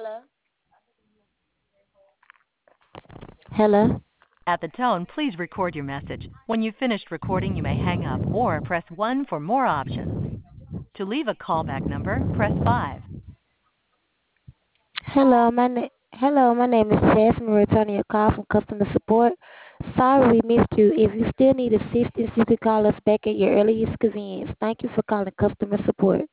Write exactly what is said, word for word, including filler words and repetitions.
Hello. At the tone, please record your message. When you've finished recording, you may hang up or press one for more options. To leave a callback number, press five. Hello, my name. Hello, my name is Jasmine. Returning your call from customer support. Sorry we missed you. If you still need assistance, you can call us back at your earliest convenience. Thank you for calling customer support.